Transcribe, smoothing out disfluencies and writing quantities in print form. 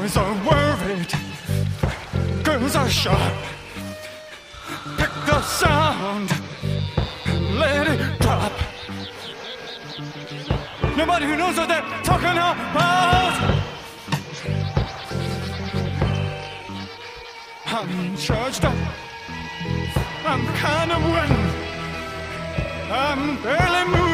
Boys are worried, girls are sharp. Pick the sound, let it drop. Nobody knows what they're talking about. I'm charged up, I'm kind of winning, I'm barely moving.